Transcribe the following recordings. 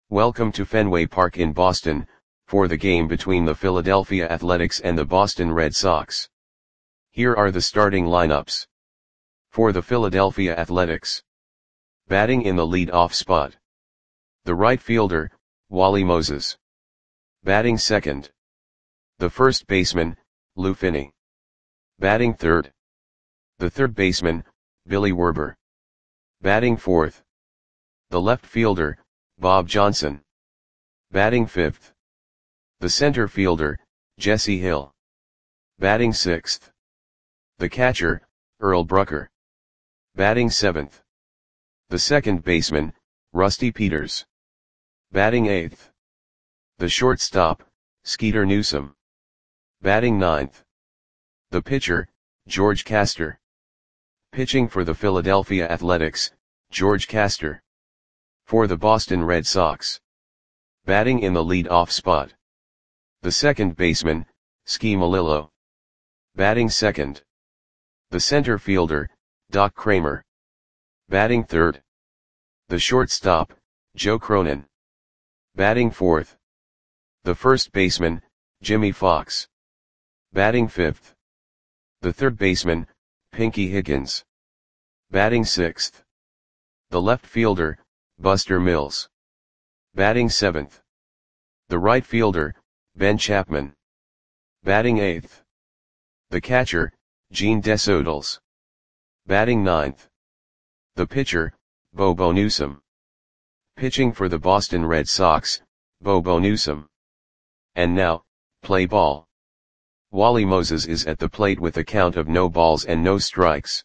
Welcome to Fenway Park in Boston, for the game between the Philadelphia Athletics and the Boston Red Sox. Here are the starting lineups. For the Philadelphia Athletics. Batting in the lead-off spot. The right fielder, Wally Moses. Batting second. The first baseman, Lou Finney. Batting third. The third baseman, Billy Werber. Batting fourth. The left fielder, Bob Johnson. Batting fifth. The center fielder, Jesse Hill. Batting sixth. The catcher, Earl Brucker. Batting seventh. The second baseman, Rusty Peters. Batting eighth. The shortstop, Skeeter Newsom. Batting ninth. The pitcher, George Castor. Pitching for the Philadelphia Athletics, George Castor. For the Boston Red Sox. Batting in the lead-off spot. The second baseman, Ski Malillo. Batting second. The center fielder, Doc Kramer. Batting third. The shortstop, Joe Cronin. Batting fourth. The first baseman, Jimmy Fox. Batting fifth. The third baseman, Pinky Higgins. Batting sixth. The left fielder, Buster Mills. Batting seventh. The right fielder, Ben Chapman. Batting eighth. The catcher, Gene Desodals. Batting ninth. The pitcher, Bobo Newsom. Pitching for the Boston Red Sox, Bobo Newsom. And now, play ball. Wally Moses is at the plate with a count of no balls and no strikes.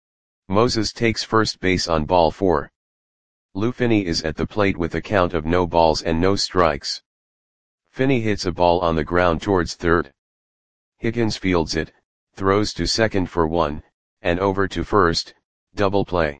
Moses takes first base on ball 4. Lou Finney is at the plate with a count of no balls and no strikes. Finney hits a ball on the ground towards third. Higgins fields it, throws to second for 1, and over to first, double play.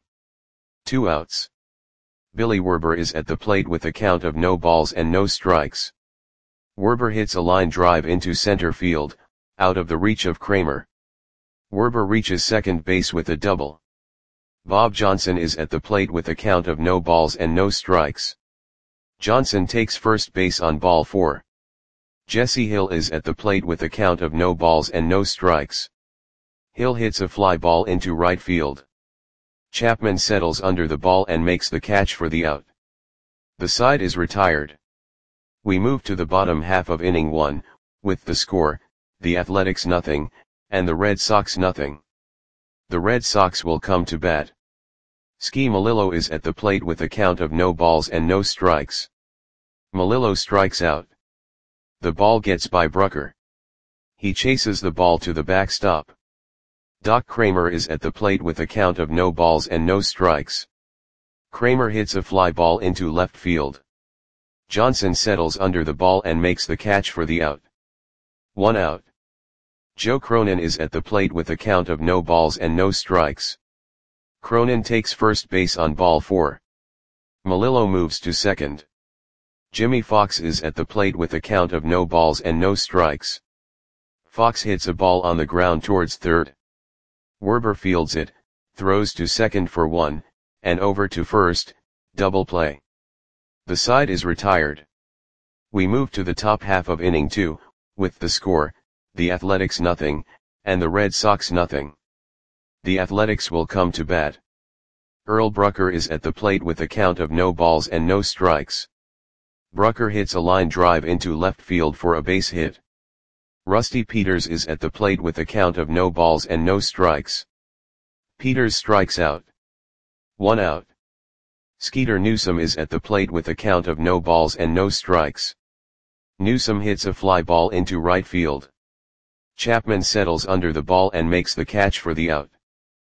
2 outs. Billy Werber is at the plate with a count of no balls and no strikes. Werber hits a line drive into center field, out of the reach of Kramer. Werber reaches second base with a double. Bob Johnson is at the plate with a count of no balls and no strikes. Johnson takes first base on ball 4. Jesse Hill is at the plate with a count of no balls and no strikes. Hill hits a fly ball into right field. Chapman settles under the ball and makes the catch for the out. The side is retired. We move to the bottom half of inning 1, with the score, the Athletics 0, and the Red Sox 0. The Red Sox will come to bat. Ski Malillo is at the plate with a count of no balls and no strikes. Malillo strikes out. The ball gets by Brucker. He chases the ball to the backstop. Doc Kramer is at the plate with a count of no balls and no strikes. Kramer hits a fly ball into left field. Johnson settles under the ball and makes the catch for the out. 1 out. Joe Cronin is at the plate with a count of no balls and no strikes. Cronin takes first base on ball 4. Malillo moves to second. Jimmy Fox is at the plate with a count of no balls and no strikes. Fox hits a ball on the ground towards third. Werber fields it, throws to second for 1, and over to first, double play. The side is retired. We move to the top half of inning 2, with the score, the Athletics 0, and the Red Sox 0. The Athletics will come to bat. Earl Brucker is at the plate with a count of no balls and no strikes. Brucker hits a line drive into left field for a base hit. Rusty Peters is at the plate with a count of no balls and no strikes. Peters strikes out. 1 out. Skeeter Newsom is at the plate with a count of no balls and no strikes. Newsom hits a fly ball into right field. Chapman settles under the ball and makes the catch for the out.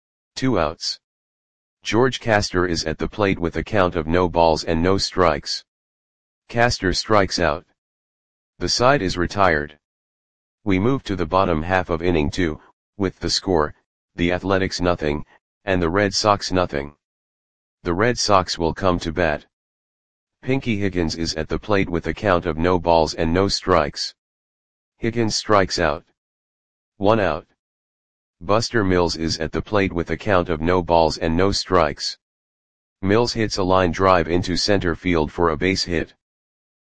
2 outs. George Castor is at the plate with a count of no balls and no strikes. Castor strikes out. The side is retired. We move to the bottom half of inning 2, with the score, the Athletics 0, and the Red Sox 0. The Red Sox will come to bat. Pinky Higgins is at the plate with a count of no balls and no strikes. Higgins strikes out. 1 out. Buster Mills is at the plate with a count of no balls and no strikes. Mills hits a line drive into center field for a base hit.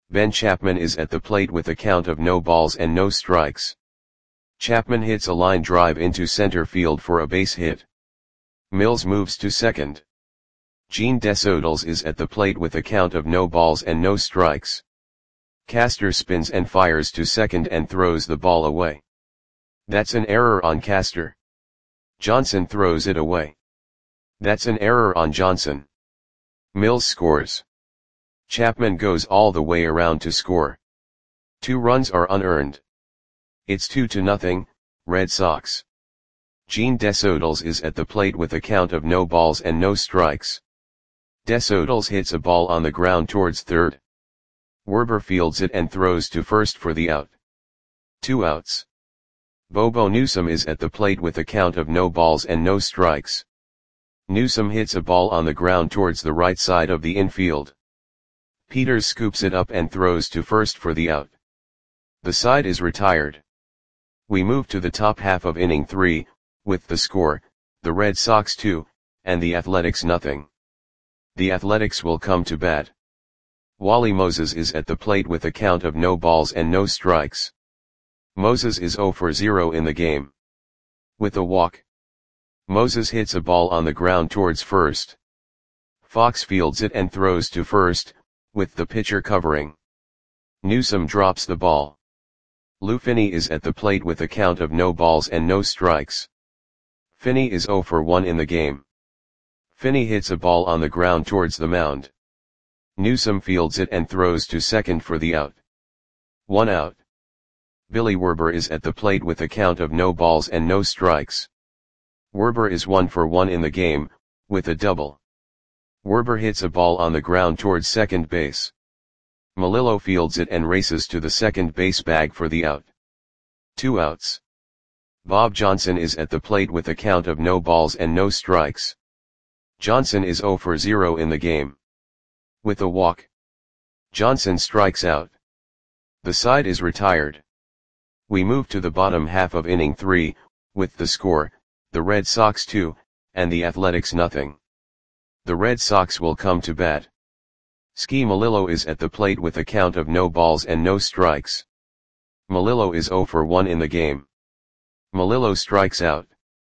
Ben Chapman is at the plate with a count of no balls and no strikes. Chapman hits a line drive into center field for a base hit. Mills moves to second. Gene Desodals is at the plate with a count of no balls and no strikes. Castor spins and fires to second and throws the ball away. That's an error on Castor. Johnson throws it away. That's an error on Johnson. Mills scores. Chapman goes all the way around to score. 2 runs are unearned. It's 2-0, Red Sox. Gene Desodals is at the plate with a count of no balls and no strikes. Desodals hits a ball on the ground towards third. Werber fields it and throws to first for the out. 2 outs. Bobo Newsom is at the plate with a count of no balls and no strikes. Newsom hits a ball on the ground towards the right side of the infield. Peters scoops it up and throws to first for the out. The side is retired. We move to the top half of inning 3, with the score, the Red Sox 2, and the Athletics nothing. The Athletics will come to bat. Wally Moses is at the plate with a count of no balls and no strikes. Moses is 0 for 0 in the game. With a walk. Moses hits a ball on the ground towards first. Fox fields it and throws to first, with the pitcher covering. Newsom drops the ball. Lou Finney is at the plate with a count of no balls and no strikes. Finney is 0 for 1 in the game. Finney hits a ball on the ground towards the mound. Newsom fields it and throws to second for the out. 1 out. Billy Werber is at the plate with a count of no balls and no strikes. Werber is 1 for 1 in the game, with a double. Werber hits a ball on the ground towards second base. Melillo fields it and races to the second base bag for the out. 2 outs. Bob Johnson is at the plate with a count of no balls and no strikes. Johnson is 0 for 0 in the game. With a walk. Johnson strikes out. The side is retired. We move to the bottom half of inning 3, with the score, the Red Sox 2, and the Athletics nothing. The Red Sox will come to bat. Ski Melillo is at the plate with a count of no balls and no strikes. Melillo is 0 for 1 in the game. Melillo strikes out.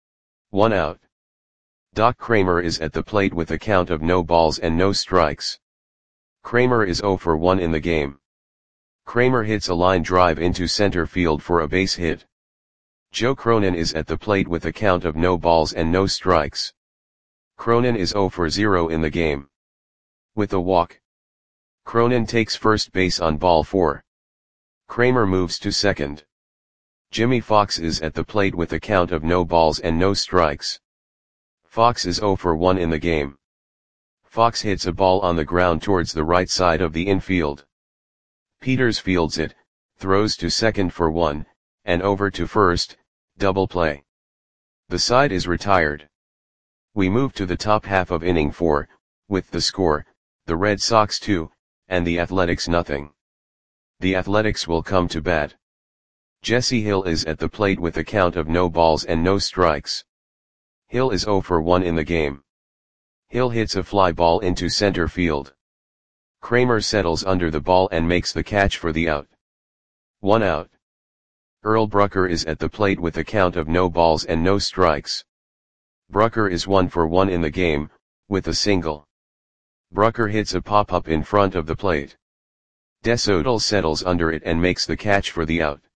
1 out. Doc Kramer is at the plate with a count of no balls and no strikes. Kramer is 0 for 1 in the game. Kramer hits a line drive into center field for a base hit. Joe Cronin is at the plate with a count of no balls and no strikes. Cronin is 0 for 0 in the game. With a walk. Cronin takes first base on ball 4. Kramer moves to second. Jimmy Fox is at the plate with a count of no balls and no strikes. Fox is 0 for 1 in the game. Fox hits a ball on the ground towards the right side of the infield. Peters fields it, throws to second for 1, and over to first, double play. The side is retired. We move to the top half of inning 4, with the score, the Red Sox 2, and the Athletics nothing. The Athletics will come to bat. Jesse Hill is at the plate with a count of no balls and no strikes. Hill is 0 for 1 in the game. Hill hits a fly ball into center field. Kramer settles under the ball and makes the catch for the out. 1 out. Earl Brucker is at the plate with a count of no balls and no strikes. Brucker is 1 for 1 in the game, with a single. Brucker hits a pop-up in front of the plate. Desodal settles under it and makes the catch for the out.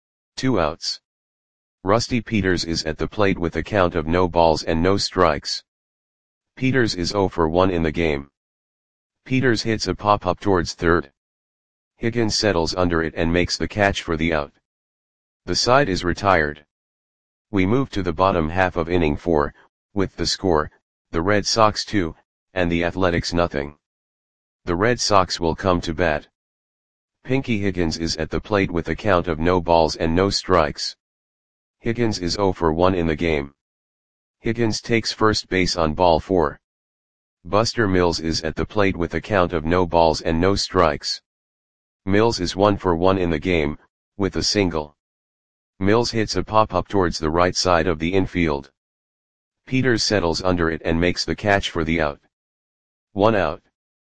2 outs. Rusty Peters is at the plate with a count of no balls and no strikes. Peters is 0 for 1 in the game. Peters hits a pop-up towards third. Higgins settles under it and makes the catch for the out. The side is retired. We move to the bottom half of inning 4, with the score, the Red Sox 2, and the Athletics nothing. The Red Sox will come to bat. Pinky Higgins is at the plate with a count of no balls and no strikes. Higgins is 0 for 1 in the game. Higgins takes first base on ball 4. Buster Mills is at the plate with a count of no balls and no strikes. Mills is 1 for 1 in the game, with a single. Mills hits a pop-up towards the right side of the infield. Peters settles under it and makes the catch for the out. 1 out.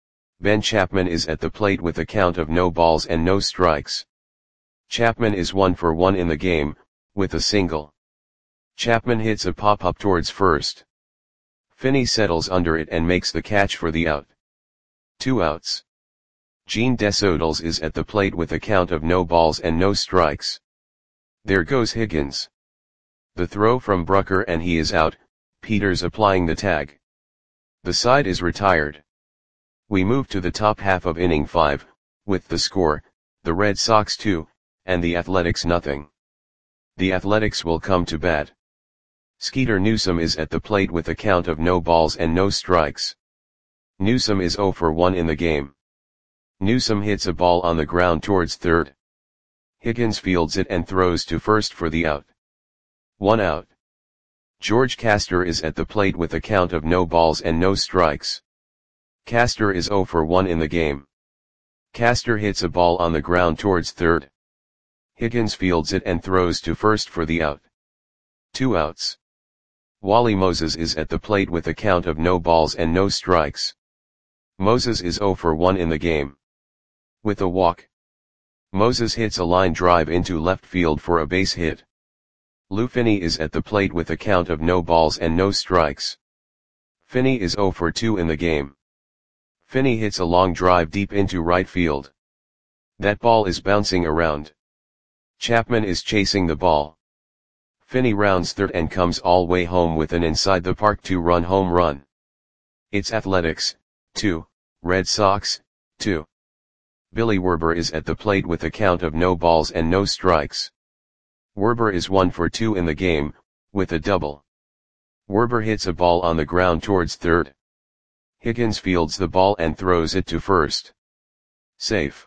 Ben Chapman is at the plate with a count of no balls and no strikes. Chapman is 1 for 1 in the game, with a single. Chapman hits a pop-up towards first. Finney settles under it and makes the catch for the out. 2 outs. Gene Desodals is at the plate with a count of no balls and no strikes. There goes Higgins. The throw from Brucker and he is out, Peters applying the tag. The side is retired. We move to the top half of inning 5, with the score, the Red Sox 2, and the Athletics nothing. The Athletics will come to bat. Skeeter Newsom is at the plate with a count of no balls and no strikes. Newsom is 0 for 1 in the game. Newsom hits a ball on the ground towards third. Higgins fields it and throws to first for the out. 1 out. George Castor is at the plate with a count of no balls and no strikes. Castor is 0 for 1 in the game. Castor hits a ball on the ground towards third. Higgins fields it and throws to first for the out. 2 outs. Wally Moses is at the plate with a count of no balls and no strikes. Moses is 0 for 1 in the game. With a walk. Moses hits a line drive into left field for a base hit. Lou Finney is at the plate with a count of no balls and no strikes. Finney is 0 for 2 in the game. Finney hits a long drive deep into right field. That ball is bouncing around. Chapman is chasing the ball. Finney rounds third and comes all way home with an inside the park 2-run home run. It's Athletics, 2, Red Sox, 2. Billy Werber is at the plate with a count of no balls and no strikes. Werber is 1 for 2 in the game, with a double. Werber hits a ball on the ground towards third. Higgins fields the ball and throws it to first. Safe.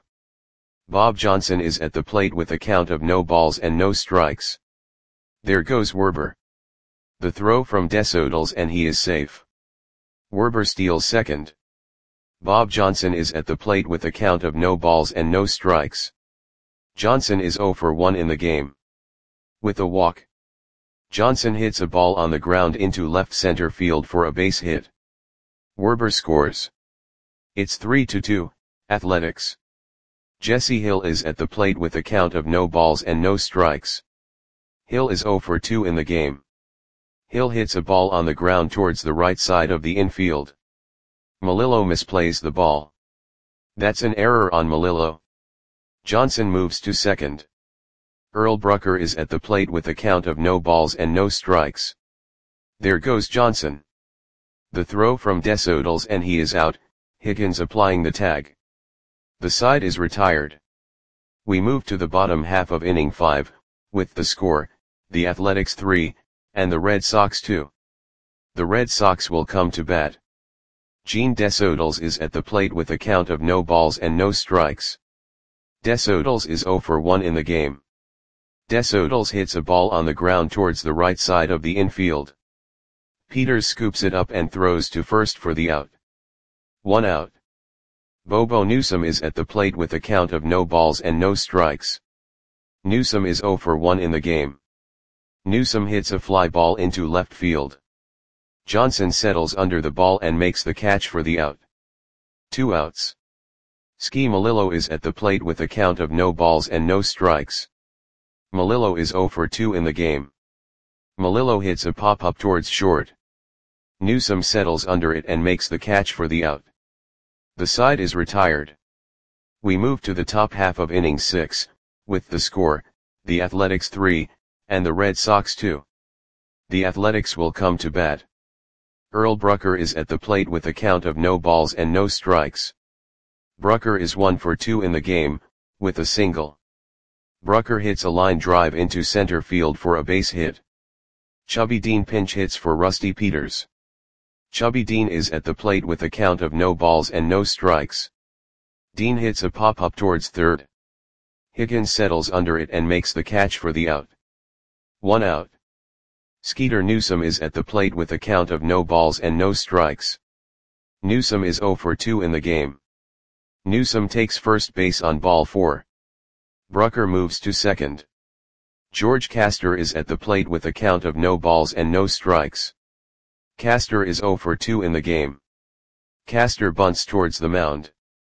Bob Johnson is at the plate with a count of no balls and no strikes. There goes Werber. The throw from Desodals and he is safe. Werber steals second. Bob Johnson is at the plate with a count of no balls and no strikes. Johnson is 0 for 1 in the game. With a walk. Johnson hits a ball on the ground into left center field for a base hit. Werber scores. It's 3-2, Athletics. Jesse Hill is at the plate with a count of no balls and no strikes. Hill is 0 for 2 in the game. Hill hits a ball on the ground towards the right side of the infield. Melillo misplays the ball. That's an error on Melillo. Johnson moves to second. Earl Brucker is at the plate with a count of no balls and no strikes. There goes Johnson. The throw from Desodals and he is out, Higgins applying the tag. The side is retired. We move to the bottom half of inning 5, with the score, the Athletics 3, and the Red Sox 2. The Red Sox will come to bat. Gene Desodals is at the plate with a count of no balls and no strikes. Desodals is 0 for 1 in the game. Desodals hits a ball on the ground towards the right side of the infield. Peters scoops it up and throws to first for the out. 1 out. Bobo Newsom is at the plate with a count of no balls and no strikes. Newsom is 0 for 1 in the game. Newsom hits a fly ball into left field. Johnson settles under the ball and makes the catch for the out. 2 outs. Ski Melillo is at the plate with a count of no balls and no strikes. Melillo is 0 for 2 in the game. Melillo hits a pop-up towards short. Newsom settles under it and makes the catch for the out. The side is retired. We move to the top half of inning 6, with the score, the Athletics 3, and the Red Sox 2. The Athletics will come to bat. Earl Brucker is at the plate with a count of no balls and no strikes. Brucker is 1 for 2 in the game, with a single. Brucker hits a line drive into center field for a base hit. Chubby Dean pinch hits for Rusty Peters. Chubby Dean is at the plate with a count of no balls and no strikes. Dean hits a pop-up towards third. Higgins settles under it and makes the catch for the out. 1 out. Skeeter Newsom is at the plate with a count of no balls and no strikes. Newsom is 0 for 2 in the game. Newsom takes first base on ball 4. Brucker moves to second. George Castor is at the plate with a count of no balls and no strikes. Castor is 0 for 2 in the game. Castor bunts towards the mound.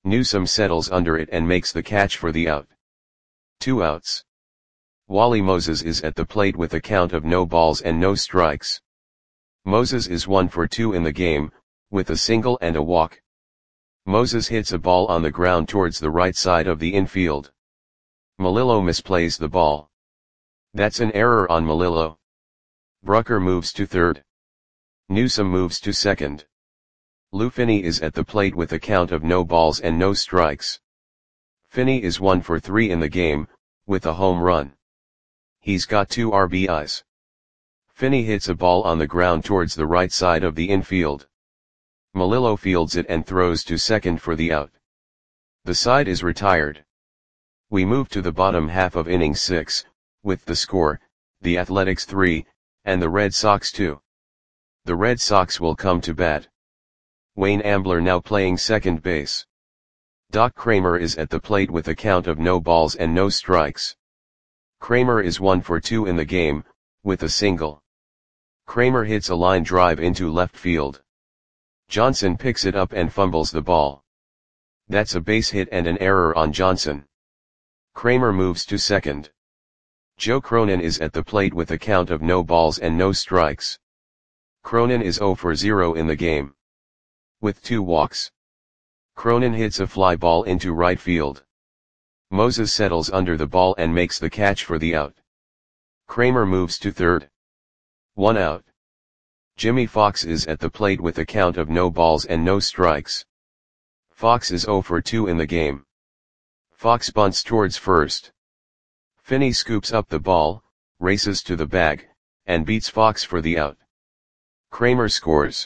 Newsome settles under it and makes the catch for the out. 2 outs. Wally Moses is at the plate with a count of no balls and no strikes. Moses is 1 for 2 in the game, with a single and a walk. Moses hits a ball on the ground towards the right side of the infield. Melillo misplays the ball. That's an error on Melillo. Brucker moves to third. Newsome moves to second. Lou Finney is at the plate with a count of no balls and no strikes. Finney is 1 for 3 in the game, with a home run. He's got 2 RBIs. Finney hits a ball on the ground towards the right side of the infield. Melillo fields it and throws to second for the out. The side is retired. We move to the bottom half of inning 6, with the score, the Athletics 3, and the Red Sox 2. The Red Sox will come to bat. Wayne Ambler now playing second base. Doc Kramer is at the plate with a count of no balls and no strikes. Kramer is 1 for 2 in the game, with a single. Kramer hits a line drive into left field. Johnson picks it up and fumbles the ball. That's a base hit and an error on Johnson. Kramer moves to second. Joe Cronin is at the plate with a count of no balls and no strikes. Cronin is 0 for 0 in the game, with 2 walks. Cronin hits a fly ball into right field. Moses settles under the ball and makes the catch for the out. Kramer moves to third. 1 out. Jimmy Fox is at the plate with a count of no balls and no strikes. Fox is 0 for 2 in the game. Fox bunts towards first. Finney scoops up the ball, races to the bag, and beats Fox for the out. Kramer scores.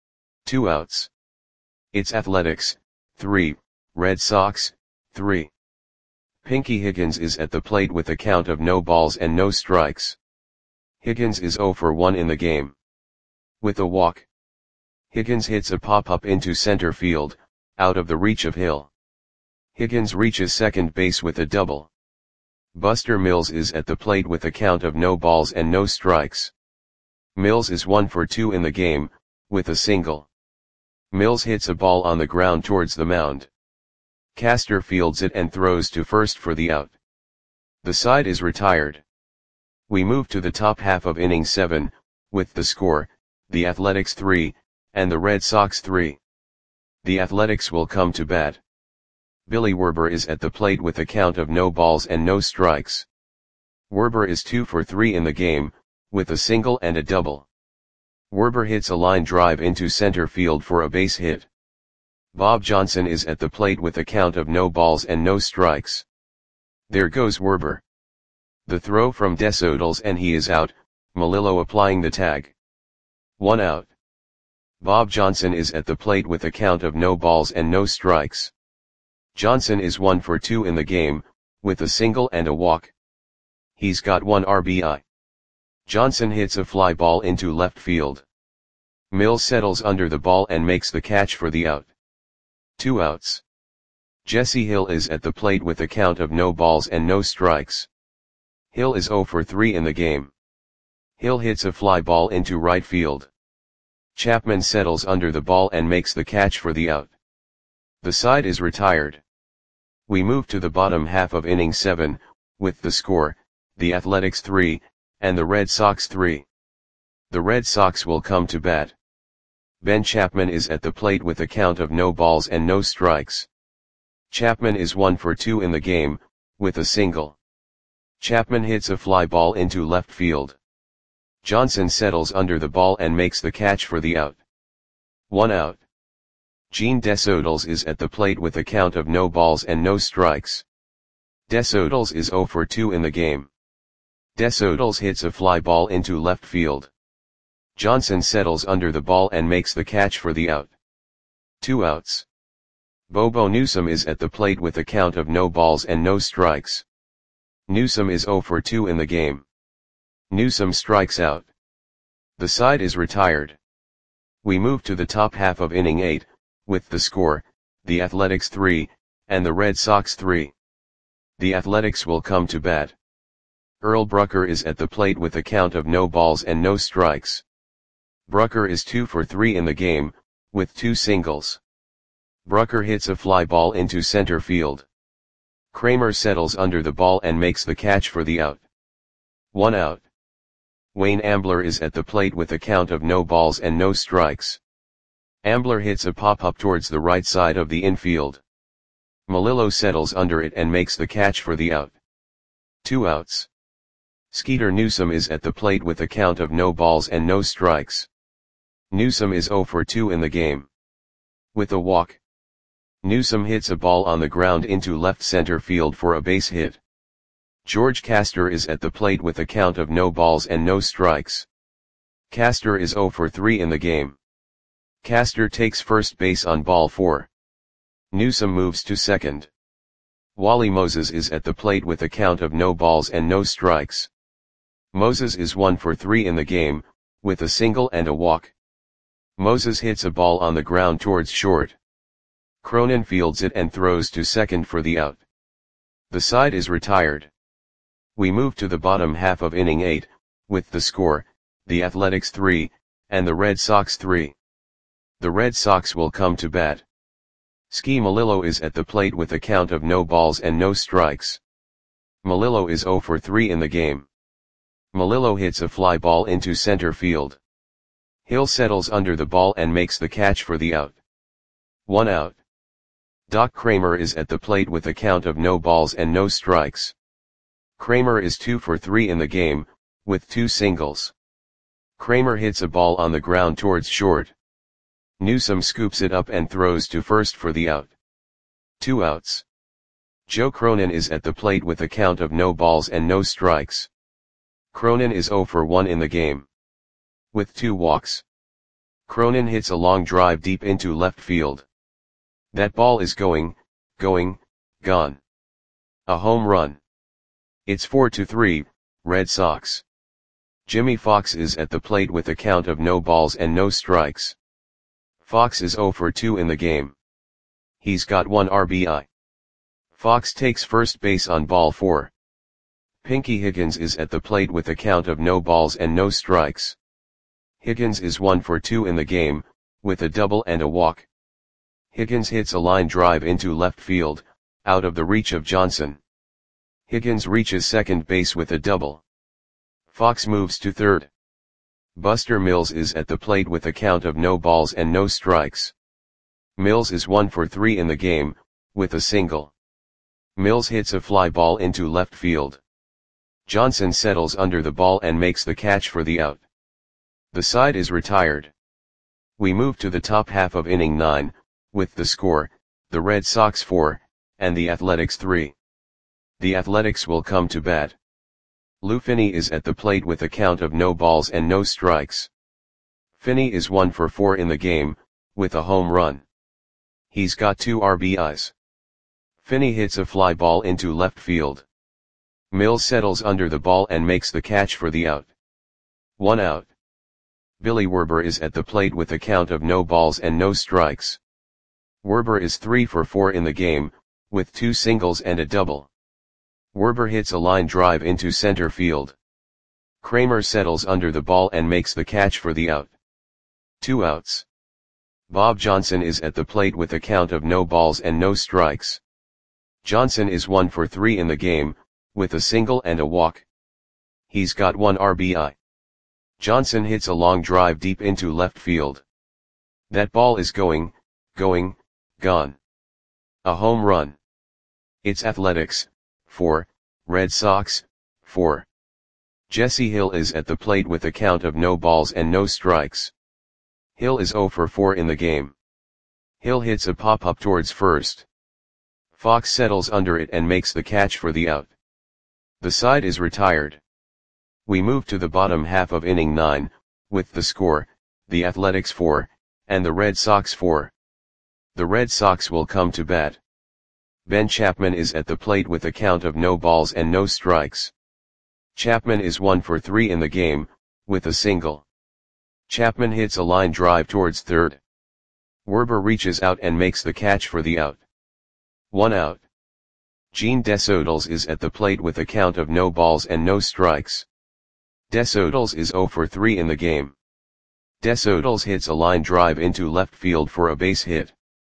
2 outs. It's Athletics 3, Red Sox 3. Pinky Higgins is at the plate with a count of no balls and no strikes. Higgins is 0 for 1 in the game, with a walk. Higgins hits a pop-up into center field, out of the reach of Hill. Higgins reaches second base with a double. Buster Mills is at the plate with a count of no balls and no strikes. Mills is 1 for 2 in the game, with a single. Mills hits a ball on the ground towards the mound. Castor fields it and throws to first for the out. The side is retired. We move to the top half of inning 7, with the score, the Athletics 3, and the Red Sox 3. The Athletics will come to bat. Billy Werber is at the plate with a count of no balls and no strikes. Werber is 2 for 3 in the game, with a single and a double. Werber hits a line drive into center field for a base hit. Bob Johnson is at the plate with a count of no balls and no strikes. There goes Werber. The throw from Desodals and he is out, Melillo applying the tag. 1 out. Bob Johnson is at the plate with a count of no balls and no strikes. Johnson is 1 for 2 in the game, with a single and a walk. He's got 1 RBI. Johnson hits a fly ball into left field. Mills settles under the ball and makes the catch for the out. 2 outs. Jesse Hill is at the plate with a count of no balls and no strikes. Hill is 0 for 3 in the game. Hill hits a fly ball into right field. Chapman settles under the ball and makes the catch for the out. The side is retired. We move to the bottom half of inning 7, with the score, the Athletics 3, and the Red Sox 3. The Red Sox will come to bat. Ben Chapman is at the plate with a count of no balls and no strikes. Chapman is 1 for 2 in the game, with a single. Chapman hits a fly ball into left field. Johnson settles under the ball and makes the catch for the out. 1 out. Gene Desodals is at the plate with a count of no balls and no strikes. Desodals is 0 for 2 in the game. Desodals hits a fly ball into left field. Johnson settles under the ball and makes the catch for the out. 2 outs. Bobo Newsome is at the plate with a count of no balls and no strikes. Newsome is 0 for 2 in the game. Newsome strikes out. The side is retired. We move to the top half of inning 8, with the score, the Athletics 3, and the Red Sox 3. The Athletics will come to bat. Earl Brucker is at the plate with a count of no balls and no strikes. Brucker is 2 for 3 in the game, with 2 singles. Brucker hits a fly ball into center field. Kramer settles under the ball and makes the catch for the out. 1 out. Wayne Ambler is at the plate with a count of no balls and no strikes. Ambler hits a pop-up towards the right side of the infield. Melillo settles under it and makes the catch for the out. 2 outs. Skeeter Newsome is at the plate with a count of no balls and no strikes. Newsome is 0 for 2 in the game. With a walk, Newsome hits a ball on the ground into left center field for a base hit. George Castor is at the plate with a count of no balls and no strikes. Castor is 0 for 3 in the game. Castor takes first base on ball 4. Newsome moves to second. Wally Moses is at the plate with a count of no balls and no strikes. Moses is 1 for 3 in the game, with a single and a walk. Moses hits a ball on the ground towards short. Cronin fields it and throws to second for the out. The side is retired. We move to the bottom half of inning 8, with the score, the Athletics 3, and the Red Sox 3. The Red Sox will come to bat. Ski Melillo is at the plate with a count of no balls and no strikes. Melillo is 0 for 3 in the game. Melillo hits a fly ball into center field. Hill settles under the ball and makes the catch for the out. 1 out. Doc Kramer is at the plate with a count of no balls and no strikes. Kramer is 2 for 3 in the game, with 2 singles. Kramer hits a ball on the ground towards short. Newsome scoops it up and throws to first for the out. 2 outs. Joe Cronin is at the plate with a count of no balls and no strikes. Cronin is 0 for 1 in the game. With 2 walks. Cronin hits a long drive deep into left field. That ball is going, gone. A home run. It's 4-3, Red Sox. Jimmy Fox is at the plate with a count of no balls and no strikes. Fox is 0 for 2 in the game. He's got 1 RBI. Fox takes first base on ball 4. Pinky Higgins is at the plate with a count of no balls and no strikes. Higgins is 1 for 2 in the game, with a double and a walk. Higgins hits a line drive into left field, out of the reach of Johnson. Higgins reaches second base with a double. Fox moves to third. Buster Mills is at the plate with a count of no balls and no strikes. Mills is 1 for 3 in the game, with a single. Mills hits a fly ball into left field. Johnson settles under the ball and makes the catch for the out. The side is retired. We move to the top half of inning 9, with the score, the Red Sox 4, and the Athletics 3. The Athletics will come to bat. Lou Finney is at the plate with a count of no balls and no strikes. Finney is 1 for 4 in the game, with a home run. He's got 2 RBIs. Finney hits a fly ball into left field. Mills settles under the ball and makes the catch for the out. 1 out. Billy Werber is at the plate with a count of no balls and no strikes. Werber is 3 for 4 in the game, with 2 singles and a double. Werber hits a line drive into center field. Kramer settles under the ball and makes the catch for the out. 2 outs. Bob Johnson is at the plate with a count of no balls and no strikes. Johnson is 1 for 3 in the game, with a single and a walk. He's got 1 RBI. Johnson hits a long drive deep into left field. That ball is going, gone. A home run. It's Athletics 4, Red Sox 4. Jesse Hill is at the plate with a count of no balls and no strikes. Hill is 0 for 4 in the game. Hill hits a pop-up towards first. Fox settles under it and makes the catch for the out. The side is retired. We move to the bottom half of inning 9, with the score, the Athletics 4, and the Red Sox 4. The Red Sox will come to bat. Ben Chapman is at the plate with a count of no balls and no strikes. Chapman is 1 for 3 in the game, with a single. Chapman hits a line drive towards third. Werber reaches out and makes the catch for the out. 1 out. Gene Desodals is at the plate with a count of no balls and no strikes. Desodals is 0 for 3 in the game. Desodals hits a line drive into left field for a base hit.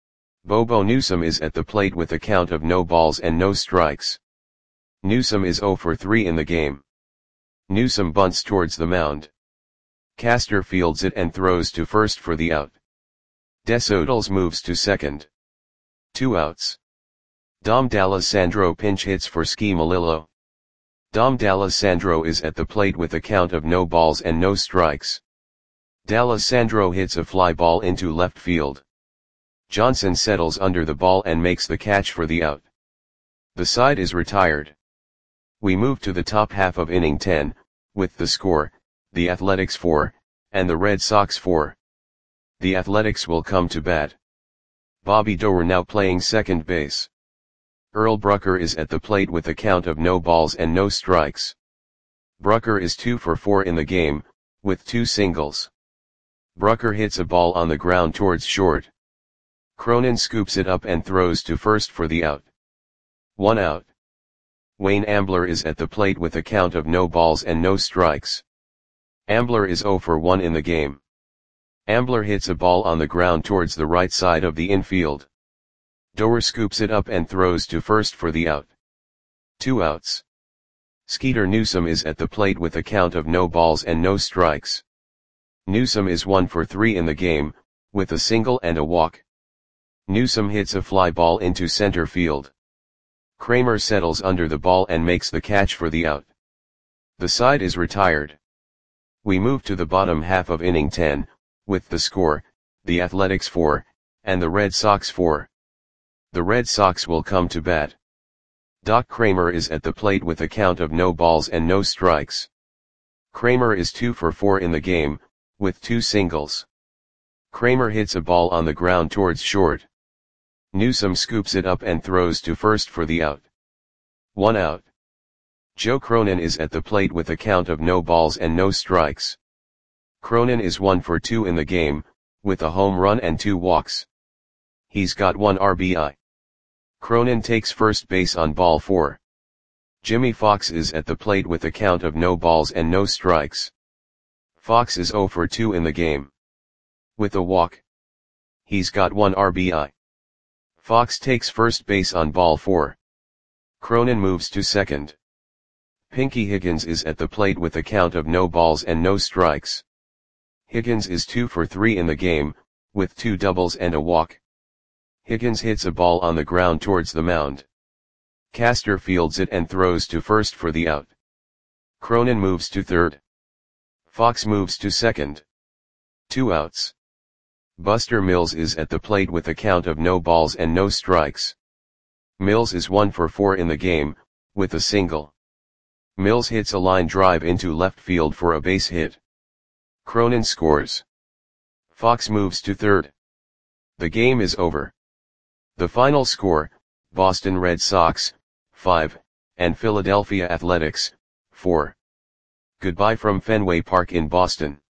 Bobo Newsome is at the plate with a count of no balls and no strikes. Newsome is 0 for 3 in the game. Newsome bunts towards the mound. Castor fields it and throws to first for the out. Desodals moves to second. 2 outs. Dom D'Alessandro pinch hits for Ski Melillo. Dom D'Alessandro is at the plate with a count of no balls and no strikes. D'Alessandro hits a fly ball into left field. Johnson settles under the ball and makes the catch for the out. The side is retired. We move to the top half of inning 10, with the score, the Athletics 4, and the Red Sox 4. The Athletics will come to bat. Bobby Doerr now playing second base. Earl Brucker is at the plate with a count of no balls and no strikes. Brucker is 2 for 4 in the game, with 2 singles. Brucker hits a ball on the ground towards short. Cronin scoops it up and throws to first for the out. 1 out. Wayne Ambler is at the plate with a count of no balls and no strikes. Ambler is 0 for 1 in the game. Ambler hits a ball on the ground towards the right side of the infield. Doerr scoops it up and throws to first for the out. 2 outs. Skeeter Newsome is at the plate with a count of no balls and no strikes. Newsome is 1 for 3 in the game, with a single and a walk. Newsome hits a fly ball into center field. Kramer settles under the ball and makes the catch for the out. The side is retired. We move to the bottom half of inning 10, with the score, the Athletics 4, and the Red Sox 4. The Red Sox will come to bat. Doc Kramer is at the plate with a count of no balls and no strikes. Kramer is 2 for 4 in the game, with 2 singles. Kramer hits a ball on the ground towards short. Newsome scoops it up and throws to first for the out. 1 out. Joe Cronin is at the plate with a count of no balls and no strikes. Cronin is 1 for 2 in the game, with a home run and 2 walks. He's got 1 RBI. Cronin takes first base on ball 4. Jimmy Fox is at the plate with a count of no balls and no strikes. Fox is 0 for 2 in the game. With a walk. He's got 1 RBI. Fox takes first base on ball 4. Cronin moves to second. Pinky Higgins is at the plate with a count of no balls and no strikes. Higgins is 2 for 3 in the game, with 2 doubles and a walk. Higgins hits a ball on the ground towards the mound. Castor fields it and throws to first for the out. Cronin moves to third. Fox moves to second. 2 outs. Buster Mills is at the plate with a count of no balls and no strikes. Mills is 1 for 4 in the game, with a single. Mills hits a line drive into left field for a base hit. Cronin scores. Fox moves to third. The game is over. The final score, Boston Red Sox, 5, and Philadelphia Athletics, 4. Goodbye from Fenway Park in Boston.